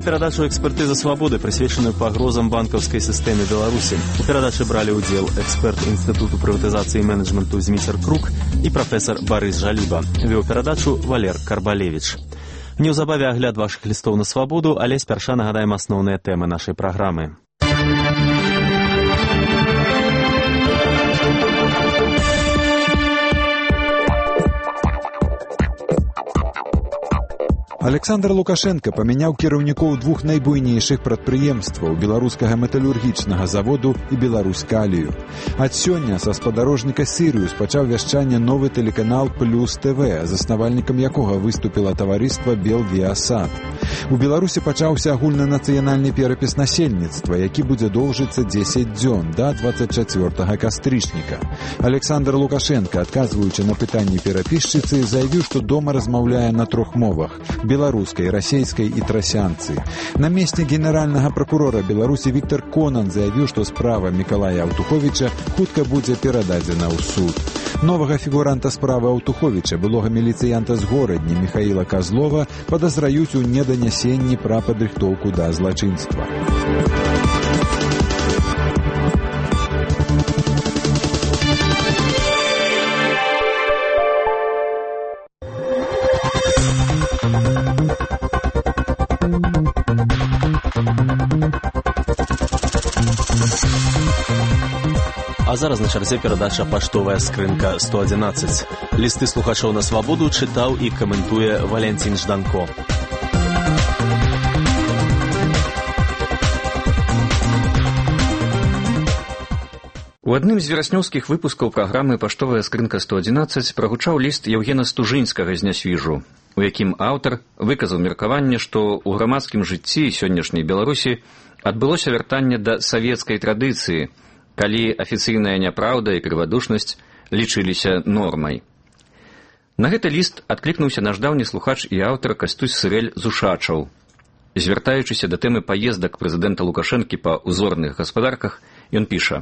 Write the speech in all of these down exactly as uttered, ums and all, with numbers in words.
перадачу «Экспертиза свободы», присвеченную погрозам банковской системе Беларуси. У перадачы брали удел эксперт Институту приватизации и менеджменту Змитер Крук и профессор Борис Жалиба. Вел перадачу Валер Карбалевич. Неўзабаве агляд ваших листов на свободу, але спярша нагадаем основные темы нашей программы. Александр Лукашенко памяняў кіраўнікоў двух найбуйнейшых прадпрыемстваў беларускага металургічнага заводу і Беларусь-Калію. Ад сёння са спадарожніка Сірыус пачаў вяшчанне новы тэлеканал Плюс ТВ, заснавальнікам якога выступіла таварыства Белвіасад. У Беларусі пачаўся агульнанацыянальны перапіс насельніцтва, які будзе доўжыцца дзесяць дзён да двадцать чацвёртага кастрычніка. Александр Лукашенко, адказваючы на пытанні перапісчыцы, заявіў, што дома размаўляе на трох мовах – беларускай, расейскай і трасянцы. Намеснік генеральнага пракурора Беларусі Віктор Конан заявіў, што справа Мікалая Аўтуховіча хутка будзе перададзена ў суд. Новага фігуранта справы Аўтуховіча, былога міліцыянта з горадні Міхаіла Казлова, падазраюць у неданясенні пра падрыхтоўку да злачынства. А зараз на чарзе перадача «Паштовая скрынка сто адзінаццаць». Лісты слухачоў на свабоду чытаў і каментуе Валянцін Жданко. У адным з вераснёўскіх выпускаў праграмы «Паштовая скрынка сто адзінаццаць» прагучаў ліст Яўгена Стужынскага з Нясвіжу, у якім аўтар выказаў меркаванне, што ў грамадскім жыцці сённяшняй Беларусі адбылося вяртанне да савецкай традыцыі, калі афіцыйная няпраўда і крывадушнасць лічыліся нормай. На гэты ліст адклікнуўся наш даўні слухач і аўтар Кастусь Сырэль з Ушачаў. Звяртаючыся да тэмы паездак прэзідэнта Лукашэнкі па ўзорных гаспадарках, ён піша: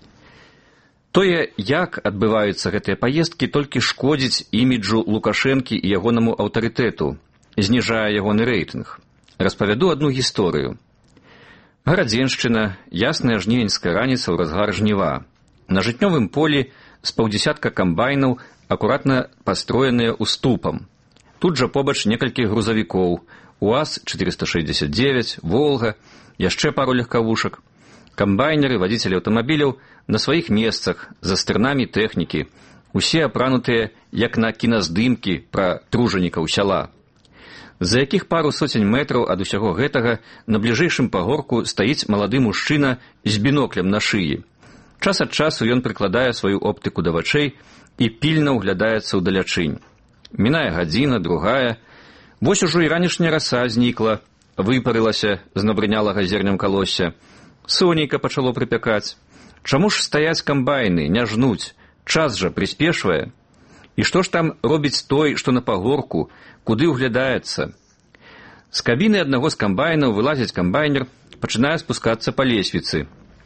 «Тое, як адбываюцца гэтыя паездкі, толькі шкодзіць іміджу Лукашэнкі і ягонаму аўтарытэту, зніжае ягоны рэйтынг. Распавяду адну гісторыю. Гарадзеншчына, ясная жнівеньская раніца ў разгар жніва. На жытнёвым полі з паўдзесятка камбайнаў, акуратна пастроеныя уступам. Тут жа побач некалькі грузавікоў, УАЗ четыреста шестьдесят девять, Волга, яшчэ пару легкавушак. Камбайнеры, вадзіцелі аўтамабіляў на сваіх месцах, за стырнамі тэхнікі, усе апранутыя, як на кіназдымкі пра тружанікаў сяла. За якіх пару соцень метраў ад усяго гэтага на бліжэйшым пагорку стаіць малады мужчына з біноклем на шыі. Час ад часу ён прыкладае сваю оптыку да вачэй і пільна ўглядаецца ўдалячынь. Мінае гадзіна, другая. Вось ужо і ранішняя раса знікла, выпарылася з набрынялага зернем калосся. Сонейка пачало прыпякаць. Чаму ж стаяць камбайны, не жнуць? Час жа прыспешвае. І што ж там робіць той, што на пагорку, куды ўглядаецца? З кабіны аднаго з камбайнаў вылазіць камбайнер, пачынае спускацца па лесвіцы.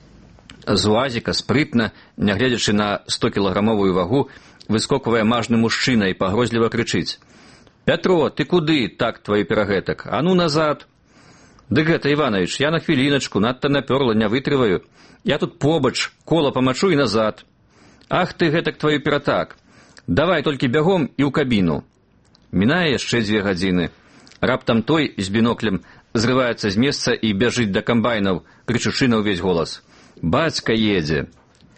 З уазіка спрытна, нягледзячы на стокілаграмовую вагу, выскоквае мажны мужчына і пагрозліва крычыць: «Пятро, ты куды, так твой перагэтак? А ну назад!» «Дык гэта, Іванович, я на хвіліначку, надта напёрла, не вытрываю. Я тут побач, кола памачу і назад». «Ах ты гэтак твою ператак! Давай толькі бягом і ў кабіну». Мінае яшчэ дзве гадзіны. Раптам той з біноклем зрываецца з месца і бяжыць да камбайнаў, крычучы на ўвесь голас: «Бацька едзе!»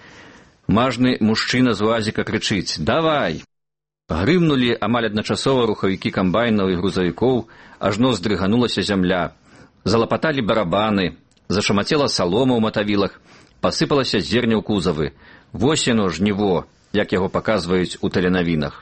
Мажны мужчына з уазіка крычыць: «Давай!» Грымнулі амаль адначасова рухавікі камбайнаў і грузавікоў, ажно здрыганулася зямля. Залапаталі барабаны, зашамацела салома ў матавілах, пасыпалася зерня ў кузавы. Вось яно жніво, як яго паказваюць у тэленавінах.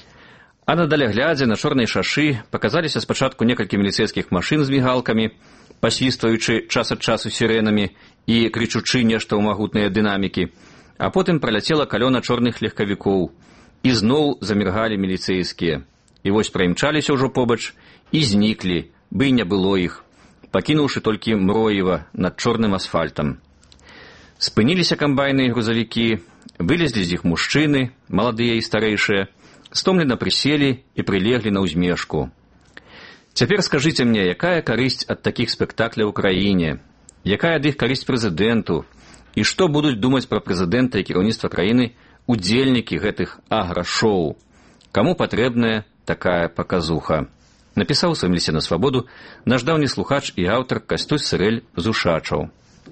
А на даляглядзе на чорнай шашы паказаліся спачатку некалькі міліцэйскіх машын з мігалкамі, пасвістваючы час ад часу сірэнамі і крычучы нешта ў магутныя дынамікі, а потым праляцела калёна чорных легкавікоў, і зноў заміргалі міліцэйскія. І вось праімчаліся ўжо побач і зніклі, бы і не было іх, пакінуўшы толькі мроева над чорным асфальтам. Спыніліся камбайны і грузавікі, вылезлі з іх мужчыны, маладыя і старэйшыя, стомлена прыселі і прылеглі на ўзмешку. Цяпер скажыце мне, якая карысць ад такіх спектакляў у краіне, якая ад іх карысць прэзідэнту, і што будуць думаць пра прэзідэнта і кіраўніцтва краіны удзельнікі гэтых аграшоў? Каму патрэбная такая паказуха? Напісаў у сваім лісце на свабоду наш даўні слухач і аўтар Кастусь Сырэль з Ушачаў.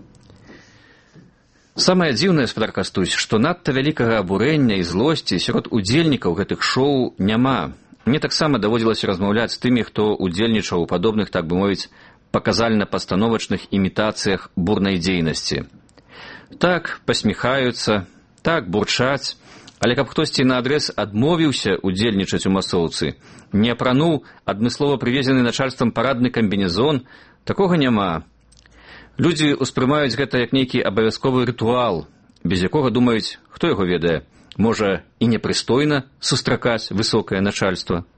Самае дзіўнае, спадар Кастусь, што надта вялікага абурэння і злосці сярод удзельнікаў гэтых шоу няма. Мне таксама даводзілася размаўляць з тымі, хто удзельнічаў у падобных, так бы мовіць, паказальна-пастановачных імітацыях бурнай дзейнасці. Так, пасміхаюцца, так, бурчаць, але каб хтосьці наадрэз адмовіўся удзельнічаць у масоўцы, не апрануў адмыслова прывезены начальствам парадны камбінезон, такога няма. Людзі ўспрымаюць гэта як нейкі абавязковы рытуал, без якога думаюць, хто яго ведае, можа і непрыстойна сустракаць высокае начальства.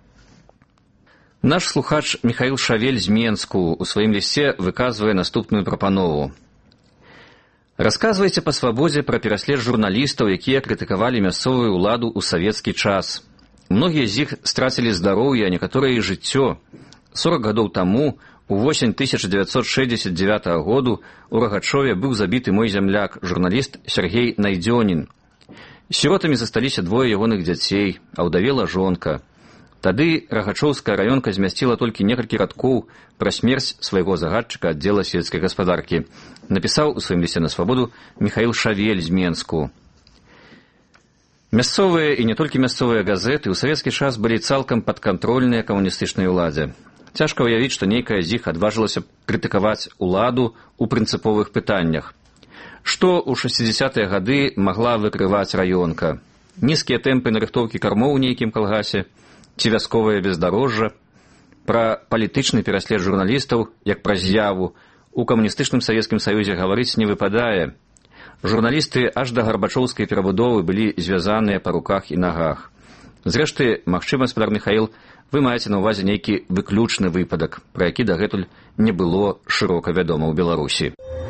Наш слухач Михаил Шавель з Менску у сваім лісце выказвае наступную прапанову. Расказвайце па свабодзе пра пераслед журналістаў, якія крытыкавалі мясцовую ўладу ў савецкі час. Многія з іх страцілі здароўе, а некаторыя і жыццё. сорак гадоў таму, у восень тысяча дзевяцьсот шэсцьдзесят дзевятага году, у Рагачове быў забіты мой зямляк, журналіст Сергей Найдзёнін. Сіротамі засталіся двое ягоных дзяцей, а ўдавела жонка. Тады Рагачоўская раёнка змясціла толькі некалькі радкоў пра смерць свайго загадчыка аддзела сельскай гаспадаркі. Напісаў у сваім лісце на свабоду Михаил Шавель з Менску. Мясцовыя і не толькі мясцовыя газеты ў савецкі час былі цалкам падкантрольныя камуністычнай уладзе. Цяжка ўявіць, што нейкая з іх адважылася крытыкаваць уладу ў прынцыповых пытаннях. Што ў шэсцідзесятыя гады магла выкрываць раёнка? Нізкія тэмпы нарыхтоўкі кармоў у нейкім калгасе, ці вясковае бездарожжа? Пра палітычны пераслед журналістаў, як пра з'яву, у камуністычным Савецкім Саюзе гаварыць не выпадае. Журналісты аж да гарбачоўскай перабудовы былі звязаныя па руках і нагах. Зрэшты, магчыма, спадар Михаил, вы маеце на ўвазе нейкі выключны выпадак, пра які дагэтуль не было шырока вядома ў Беларусі.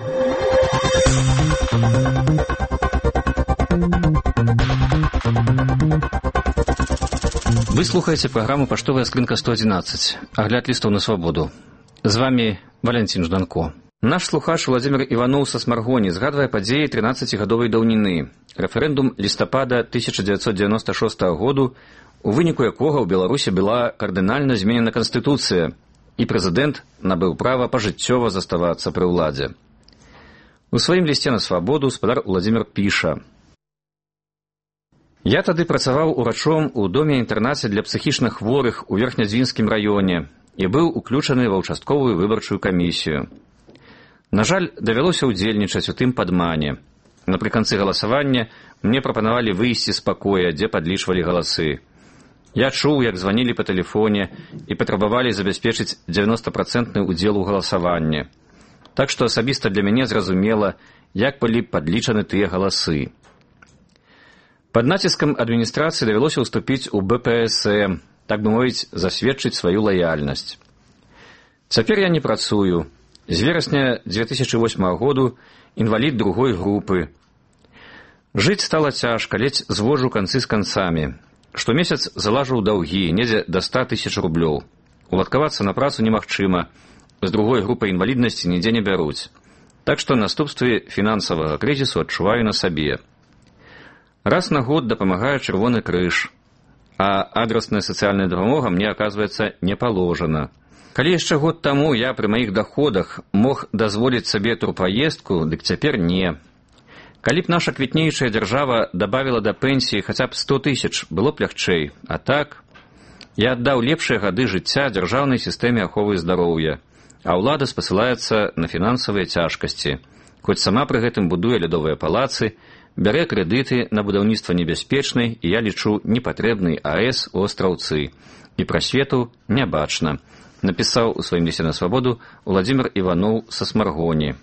Вы слухаеце праграму «Паштовая скрынка сто адзінаццаць», агляд лістаў на свабоду. З вами Валянцін Жданко. Наш слухач Владзімір Іваноў са Смаргоні згадвае падзеі трынаццацігадовай даўніны, рэферэндум лістапада тысяча дзевяцьсот дзевяноста шостага году, у выніку якога ў Беларусі была кардынальна зменена канстытуцыя, і прэзідэнт набыў права пажыццёва заставацца пры ўладзе. У сваім лісце на свабоду спадар Владзімір піша: «Я тады працаваў урачом у доме-інтэрнаце для псіхічна хворых у Верхнядзвінскім раёне і быў уключаны ва ўчастковую выбарчую камісію. На жаль, давялося ўдзельнічаць у тым падмане. Напрыканцы галасавання мне прапанавалі выйсці з пакоя, дзе падлічвалі галасы. Я чуў, як званілі па тэлефоне і патрабавалі забяспечыць дзевяностапрацэнтны ўдзел у галасаванні. Так што асабіста для мяне зразумела, як былі падлічаны тыя галасы. Пад націскам адміністрацыі давялося ўступіць у бэ пэ эс эм, так бы мовіць, засведчыць сваю лаяльнасць. Цяпер я не працую. З верасня дзве тысячы восьмага году інвалід другой групы. Жыць стала цяжка, ледзь звожу канцы з канцамі. Штомесяц залажу ў даўгі, недзе да ста тысяч рублёў. Уладкавацца на працу немагчыма, з другой групай інваліднасці нідзе не бяруць. Так што наступствы фінансавага крызісу адчуваю на сабе. Раз на год дапамагае Чырвоны крыж, а адрасная сацыяльная дапамога мне, аказваецца, не паложана. Калі яшчэ год таму я пры маіх даходах мог дазволіць сабе турпаездку, дык цяпер не. Калі б наша квітнеючая дзяржава дабавіла да пенсіі хаця б сто тысяч, было б лягчэй. А так, я аддаў лепшыя гады жыцця дзяржаўнай сістэме аховы здароўя, а ўлада спасылаецца на фінансавыя цяжкасці, хоць сама пры гэтым будуе лядовыя палацы, бярэ крэдыты на будаўніцтва небяспечнай і, я лічу, непатрэбнай АЭС у Астраўцы, і прасвету не бачна, напісаў у сваім лісце на свабоду Владзімір Іваноў са Смаргоні.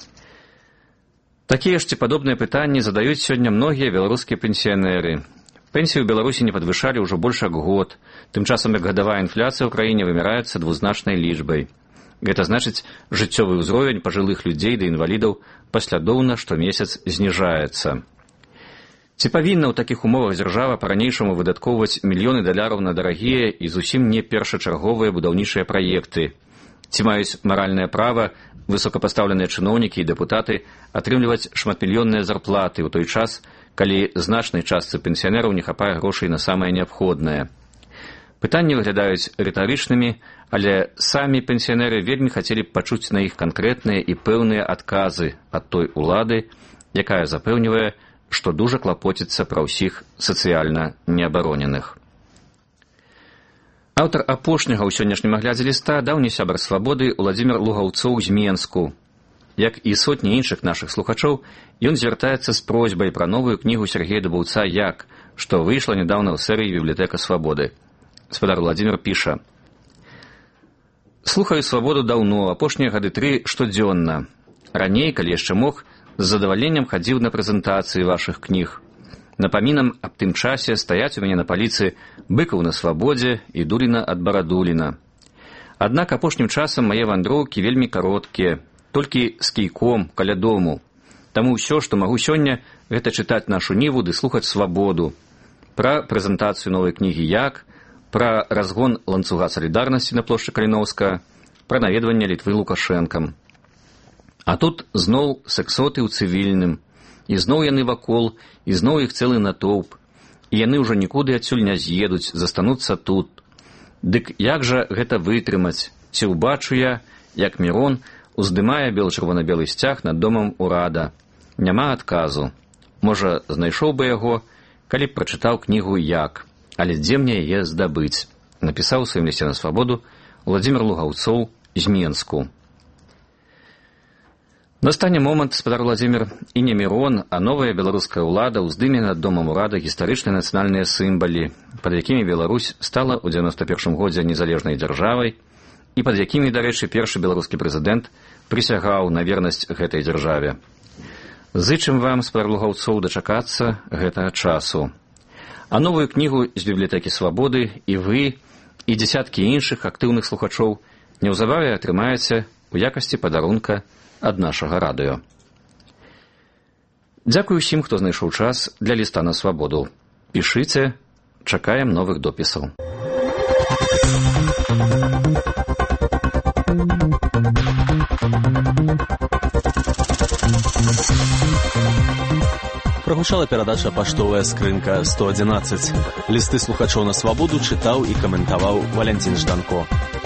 Такія ж ці падобныя пытанні задаюць сёння многія беларускія пенсіянеры. Пенсію ў Беларусі не падвышалі ўжо больш як год, тым часам як гадавая інфляцыя ў краіне вымяраецца двузначнай лічбай. Гэта значыць, жыццёвы ўзровень пажылых людзей да інвалідаў паслядоўна штомесяц зніжаецца. Ці павінна ў такіх умовах дзяржава па-ранейшаму выдаткоўваць мільёны даляраў на дарагія і зусім не першачарговыя будаўнічыя праекты? Ці маюць маральнае права высокапастаўленыя чыноўнікі і дэпутаты атрымліваць шматмільённыя зарплаты ў той час, калі значнай частцы пенсіянераў не хапае грошай на самае неабходнае? Пытанні выглядаюць рытарычнымі, але самі пенсіянеры вельмі хацелі б пачуць на іх канкрэтныя і пэўныя адказы ад той улады, якая запэўнівае, што дужа клапоціцца пра ўсіх сацыяльна неабароненых. Аўтар апошняга ў сённяшнім аглядзе ліста даўні сябар свабоды Уладзімір Лугаўцоў з Менску. Як і сотні іншых нашых слухачоў, ён звяртаецца з просьбай пра новую кнігу Сергея Дубаўца «Як», што выйшла нядаўна ў серыі «Бібліятэка свабоды». Спадар Уладзімір піша: «Слухаю свабоду даўно, апошнія гады тры штодзённа. Раней, калі яшчэ мог, з задавальненнем хадзіў на прэзентацыі вашых кніг. Напамінам аб тым часе стаяць у мяне на паліцы Быкаў на свабодзе і Дуліна ад Барадуліна. Аднак апошнім часам мае вандроўкі вельмі кароткія, толькі з кійком каля дому. Таму ўсё, што магу сёння, гэта чытаць нашу ніву ды слухаць свабоду. Пра прэзентацыю новай кнігі «Як», пра разгон ланцуга салідарнасці на плошчы Каліноўска, пра наведванне Літвы Лукашэнкам. А тут зноў сексоты ў цывільным, і зноў яны вакол, і зноў іх цэлы натоўп, і яны ўжо нікуды адсюль не з'едуць, застануцца тут. Дык як жа гэта вытрымаць? Ці ўбачу я, як Мірон уздымае бел-чырвона-белы сцяг над домам урада? Няма адказу. Можа, знайшоў бы яго, калі б прачытаў кнігу «Як». Але дзе мне яе здабыць? Напісаў у сваім лісце на свабоду Уладзімір Лугаўцоў з Менску. Настане момант, спадар Уладзімір, і не Мірон, а новая беларуская ўлада ўздыме над домам урада гістарычныя нацыянальныя сімвалы, пад якімі Беларусь стала ў дзевяноста першым годзе незалежнай дзяржавай і пад якімі, дарэчы, першы беларускі прэзідэнт прысягаў на вернасць гэтай дзяржаве. Зычым вам, спадар Лугаўцоў, дачакацца гэтага часу. А новую кнігу з бібліятэкі свабоды і вы, і дзесяткі іншых актыўных слухачоў неўзабаве атрымаеце ў якасці падарунка ад нашага радыё. Дзякую ўсім, хто знайшоў час для ліста на свабоду. Пішыце, чакаем новых допісаў. Прагучала перадача «Паштовая скрынка сто адзінаццаць». Лісты слухачоў на свабоду чытаў і каментаваў Валянцін Жданко.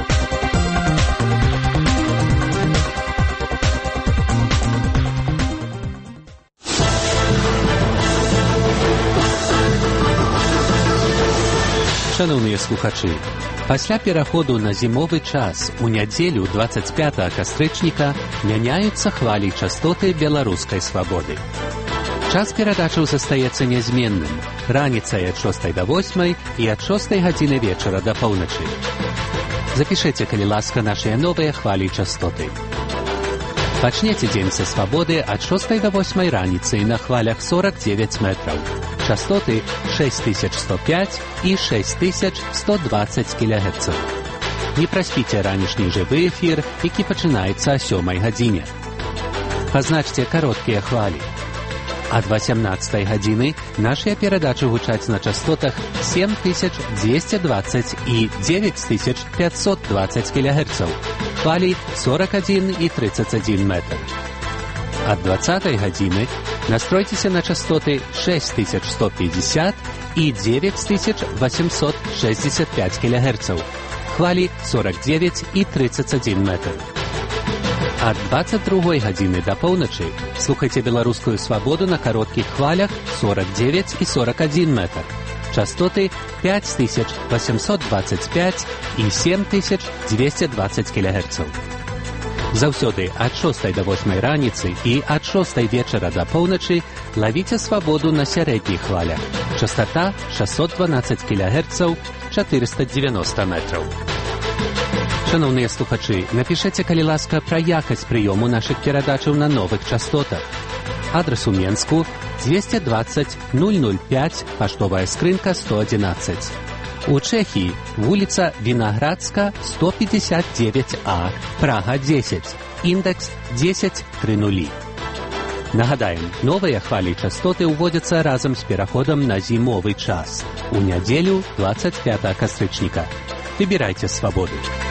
Шановныя слухачы, пасля пераходу на зімовы час у нядзелю дваццаць пятага кастрычніка мяняюцца хвалі частоты беларускай свабоды. Час перадачаў застаецца нязменным, раніцай ад шостай да восьмай і ад шостай гадзіны вечара да паўначы. Запішыце, калі ласка, нашыя новыя хвалі частоты. Пачнеце дзень са свабоды ад шостай да восьмай раніцы на хвалях сорок девять метраў. Частоты шесть тысяч сто пять і шесть тысяч сто двадцать кілогерцаў. Не праспіце ранішні жывы эфір, які пачынаецца о сёмай гадзіне. Пазначце кароткія хвалі. Ад васямнаццатай гадзіны нашыя перадачы гучаць на частотах семь тысяч двести двадцать і девять тысяч пятьсот двадцать кілогерцаў. Хвалі сорок один і тридцать один метр. Ад двадцатай гадзіны настройцеся на частоты шесть тысяч сто пятьдесят і девять тысяч восемьсот шестьдесят пять кілогерцаў. Хвалі сорок девять і тридцать один метр. Ад двадцать другой гадзіны да паўночы слухайце беларускую свабоду на кароткіх хвалях сорок девять і сорок один метр. Частоты пять тысяч восемьсот двадцать пять і семь тысяч двести двадцать кілогерцаў. Заўсёды ад шостай да восьмай раніцы і ад шостай вечара да паўночы лавіце свабоду на сярэдніх хвалях. Частота шестьсот двенадцать кілогерцаў, четыреста девяносто метраў. Шановныя слухачы, напішыце, калі ласка, пра якасць прыёму нашых перадачаў на новых частотах. Адрес у Менску двести двадцать ноль ноль пять, паштовая скрынка сто адзінаццаць. У Чэхіі вуліца Вінаградска сто пятьдесят девять А, Прага десять, індекс десять тридцать. Нагадаем, новыя хвалі-частоты ўводзяцца разам з пераходам на зімовы час. У нядзелю двадцать пятого кастрычніка. Выбірайце свабоду.